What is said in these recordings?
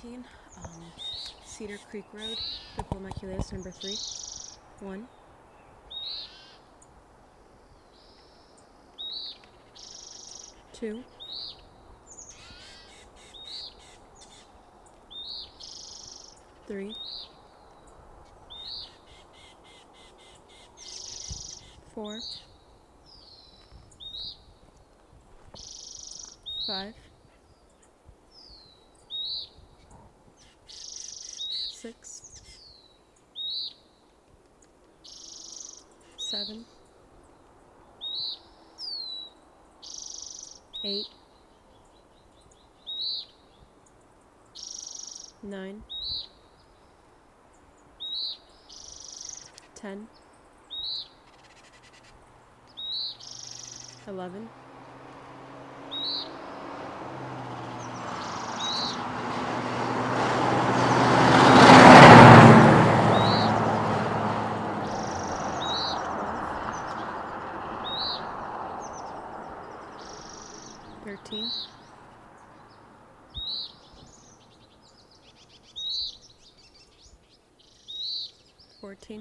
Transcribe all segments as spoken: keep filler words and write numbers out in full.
seventeen, um, Cedar Creek Road, Diplomaculus number three. One. Two. Three. Four. Five. Six. Seven. Eight. Nine. Ten. Eleven. Thirteen. Fourteen.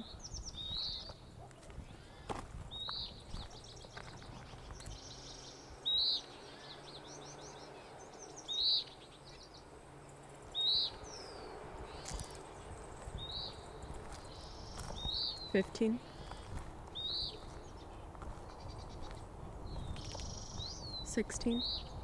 Fifteen. Sixteen.